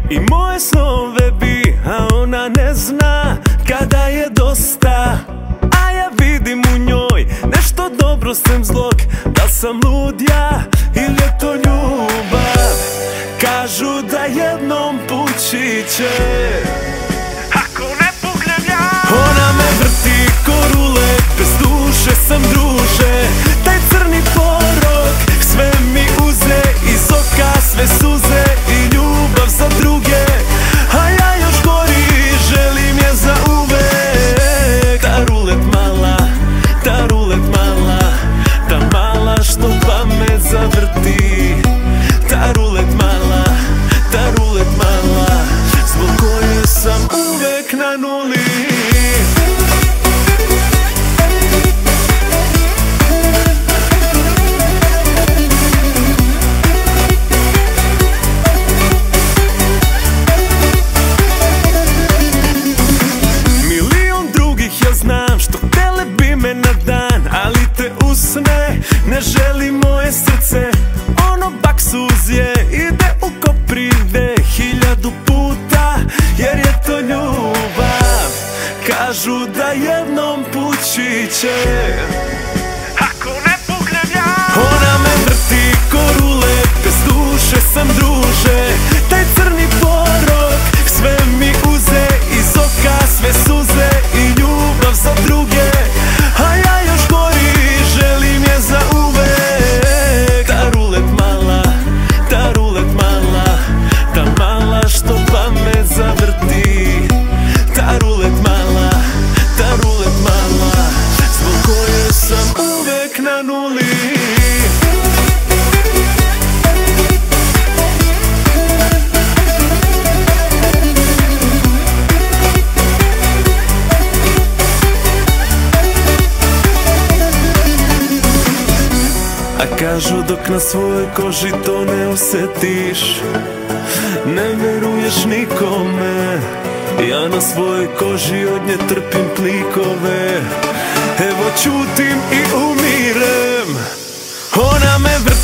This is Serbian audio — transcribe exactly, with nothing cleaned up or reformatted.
I moje snove bi, a ona ne zna kada je dosta. A ja vidim u njoj nešto dobro sem zlog. Da sam lud ja ili je to ljubav? Kažu da jednom pući će, ako ne puknem ja. Ona me vrti ko rulet, bez duše sam druže. Taj crni porok sve mi uze, iz oka sve suze i ljubav za druge. A ja još gori, želim je za uvek. Ta rulet mala, ta rulet mala, ta mala što pamet zavrti. Ta rulet mala, ta rulet mala, zbog koje sam uvek na nuli. Ne želi moje srce, ono baksuzje ide u koprive hiljadu puta, jer je to ljubav. Kažu da jednom pući će, ako ne puknem ja. Ona me vrti ko rulet, bez duše sam druže. Taj crni porok sve mi uze, iz oka sve suze i ljubav za druge. A ja još gori, želim je za uvek. Ta rulet mala, ta rulet mala, ta mala što pamet zavrti. Ta rulet mala, ta rulet mala, zbog koje sam uvek na nuli. A kažu dok na svojoj koži to ne osetiš, ne veruješ nikome. Ja na svojoj koži od nje trpim plikove. Evo čutim i umirem. Ona me vrti